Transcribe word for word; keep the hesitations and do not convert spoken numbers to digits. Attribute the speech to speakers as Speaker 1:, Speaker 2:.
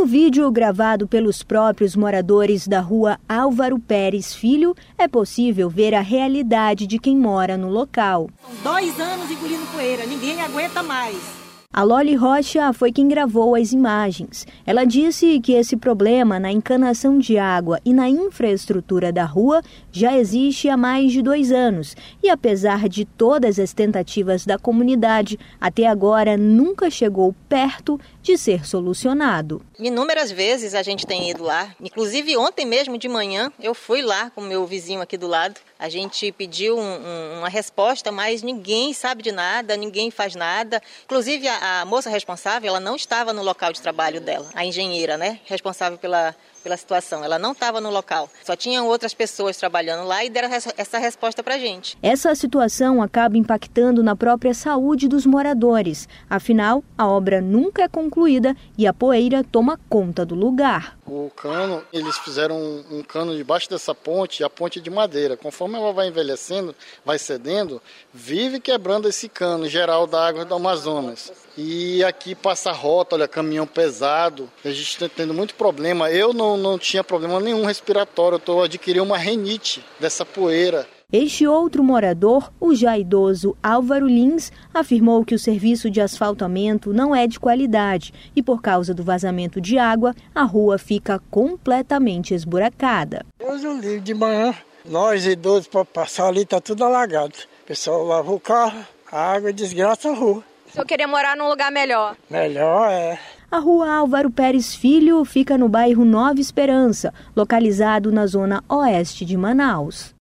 Speaker 1: No vídeo gravado pelos próprios moradores da rua Álvaro Pérez Filho, é possível ver a realidade de quem mora no local.
Speaker 2: São dois anos engolindo poeira, ninguém aguenta mais.
Speaker 1: A Loli Rocha foi quem gravou as imagens. Ela disse que esse problema na encanação de água e na infraestrutura da rua já existe há mais de dois anos. E apesar de todas as tentativas da comunidade, até agora nunca chegou perto de ser solucionado.
Speaker 3: Inúmeras vezes a gente tem ido lá, inclusive ontem mesmo de manhã eu fui lá com o meu vizinho aqui do lado. A gente pediu um, um, uma resposta, mas ninguém sabe de nada, ninguém faz nada. Inclusive a, a moça responsável, ela não estava no local de trabalho dela, a engenheira, né, responsável pela, pela situação. Ela não estava no local, só tinham outras pessoas trabalhando lá e deram essa resposta para a gente.
Speaker 1: Essa situação acaba impactando na própria saúde dos moradores. Afinal, a obra nunca é concluída e a poeira toma conta do lugar.
Speaker 4: O cano, eles fizeram um, um cano debaixo dessa ponte, a ponte de madeira. Conforme ela vai envelhecendo, vai cedendo, vive quebrando esse cano geral da água do Amazonas. E aqui passa rota, olha, caminhão pesado. A gente está tendo muito problema. Eu não, não tinha problema nenhum respiratório, eu estou adquirindo uma rinite dessa poeira.
Speaker 1: Este outro morador, o já idoso Álvaro Lins, afirmou que o serviço de asfaltamento não é de qualidade e, por causa do vazamento de água, a rua fica completamente esburacada.
Speaker 5: Deus o livre, de manhã, nós idosos para passar ali está tudo alagado. O pessoal lava o carro, a água desgraça a rua.
Speaker 6: O senhor queria morar num lugar melhor?
Speaker 5: Melhor, é.
Speaker 1: A rua Álvaro Pérez Filho fica no bairro Nova Esperança, localizado na zona oeste de Manaus.